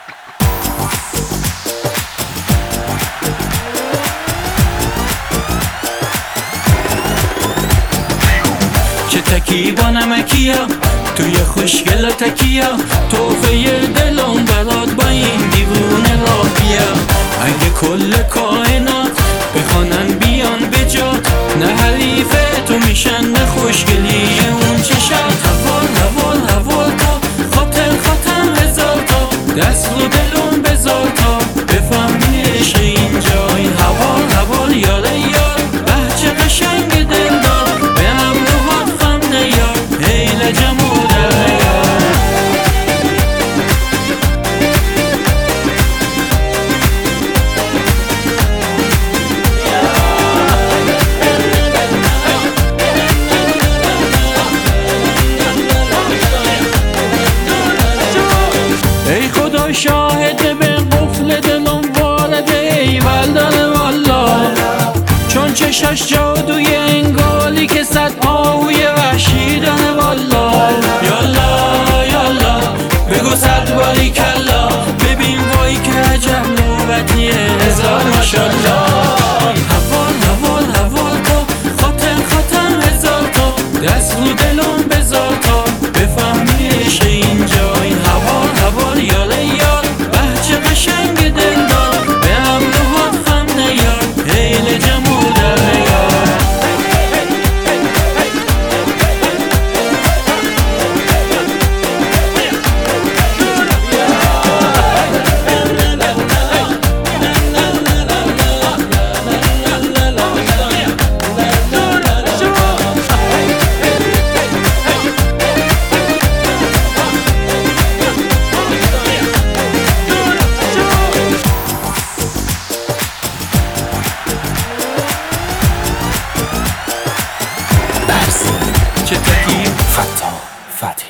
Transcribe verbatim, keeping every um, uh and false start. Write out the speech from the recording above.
چه تکی با نمکیا توی خوشگل و تکیا، توفه دلم برات با این دیوونه راه بیا. اگه کل کائنات بخوانن بیان به جات، نه حریف تو میشن نه خوشگلی اون چشات. حوال حوال حوال تا خاطر خاطر هزار تا، دست رو دلم بذار تا بفهمی عشق اینجا. این حوال حوال یاره یار، بچه قشنگ دلدار، به همراهات خم نیار ای لجمو در یار. ای خدا شاهد به قفل دلم وارده ایول داره والا، چون چشش جادوی انگالی که صد آهوی وحشی داره والا. یالا یالا بگو صد باری کلا، ببین وای که عجب نوبتیه هزار ماشالله. حوال حوال حوال تا خاطر خاطر هزار تا، دست رو دلم بذار تا بفهمی عشق اینجا. این حوال حوال یاله یار، بچه قشنگ دلدار، به همراهات خم نیار ای لجمو در یار. چه تکی فتا فتحی